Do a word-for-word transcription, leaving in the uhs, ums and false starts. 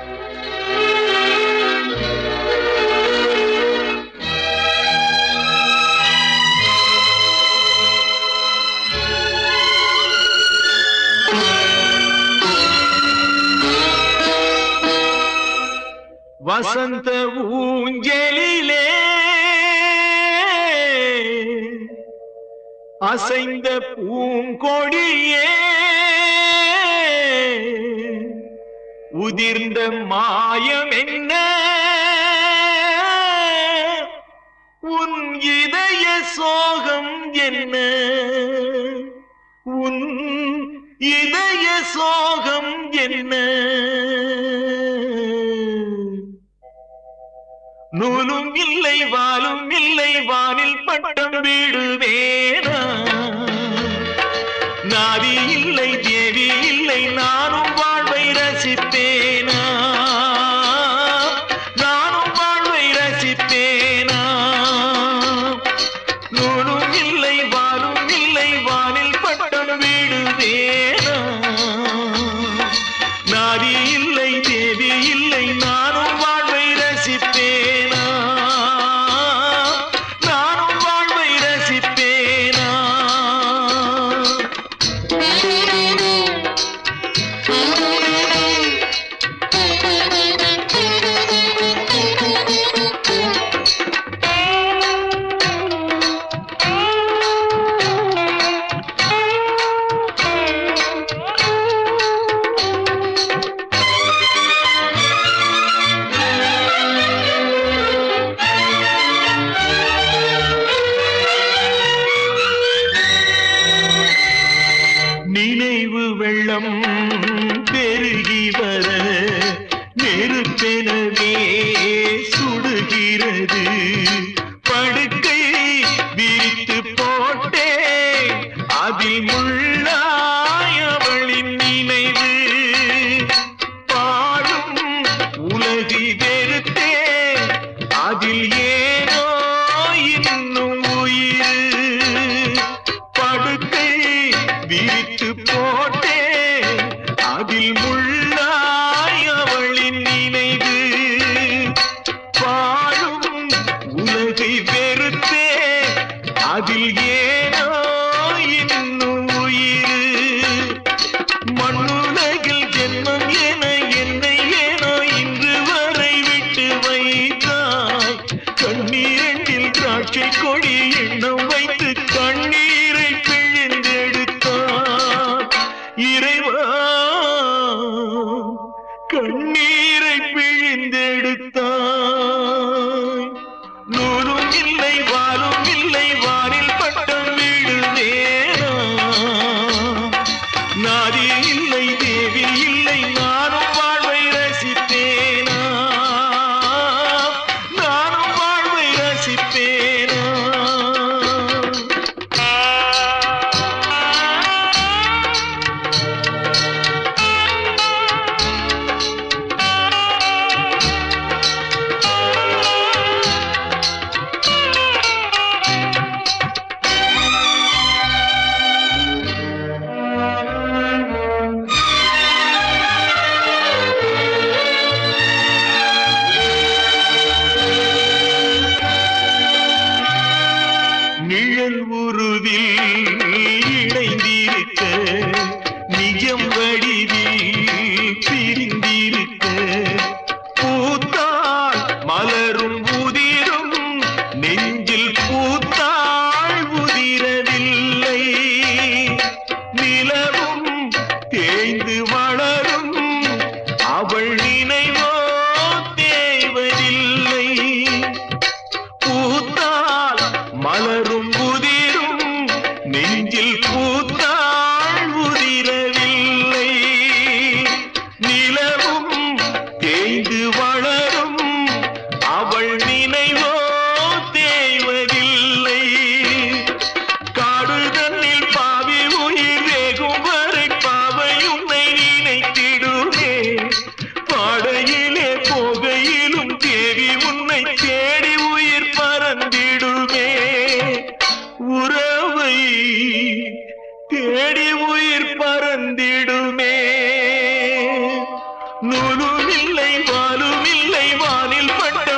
வசந்த ஊஞ்சலிலே அசைந்த பூங்கொடியே உதிர்ந்த மாயம் என்ன உன் இதய சோகம் என்ன உன் இதய சோகம் என்ன நூலும் இல்லை வாலும் இல்லை வானில் பட்டம் வீடுவேனா நாதி இல்லை தேவி இல்லை நானும் வாழ்வை ரசிப்பேனா நானும் வாழ்வை ரசிப்பேனா நூலும் இல்லை வாலும் இல்லை வானில் பட்டம் வீடுவேனா நாதி இல்லை தேவி இல்லை நானும் வாழ்வை ரசிப்பேனா நானும் வாழ்வை ரசிப்பேனா நினைவு வெள்ளம் பெருகி வர நெருப்பெனவே சுடுகிறது படுக்கை விரித்து போட்டே அதில் முள்ளாய் அவளின் நினைவு பாடும் உலகி வெறுத்தே அதில் ஏனோ இன்னும் உயிர் படுக்கை விரித்து போட்டே அதில் முள்ளாய் அவளின் நினைவு பாழும் உலகை வெறுத்தே அதில் ஏனோ இன்னும் உயிர் மண்ணுலகில் ஜென்மம் என என்னை ஏனோ இன்று வரை விட்டு வைத்தாய் கண்ணீரில் திராட்சை கொடி எண்ணம் வைத்து கண்ணீரை பிழிந்தெடுத்தார் இறைவா கண்ணீரை பிழிந்தெடுத்தாய் நூலும் இல்லை வாலும் இல்லை வானில் பட்டம் வீடுவேனா நாதி இல்லை தேவி இல்லை நானும் வாழ்வை ரசிப்பேனா நானும் வாழ்வை ரசிப்பேனா நிழல் உருவில் இணைந்திருக்க நிஜம் வடிவில் பிரிந்திருக்க பூத்தாள் மலரும் உதிரும் நெஞ்சில் பூத்தாள் உதிரவில்லை நிலவும் தேய்ந்து வளரும் அவள் நினைவோ தேவதில்லை பூத்தாள் மலரும் உதிரும் நெஞ்சில் பூத்தாள் உதிரவில்லை நிலவும் தேய்ந்து வளரும் அவள் நினைவோ தேய்வதில்லை காடு தன்னில் பாவி உயிர் வேகும் வரை பாவை உன்னை நினைத்திடுமே பாடையிலே போகையிலும் தேவி உன்னை தேடி உயிர் பறந்திடுமே உறவை தேடி உயிர் பறந்திடுமே நூலும் இல்லை வாலும் இல்லை வானில் பட்ட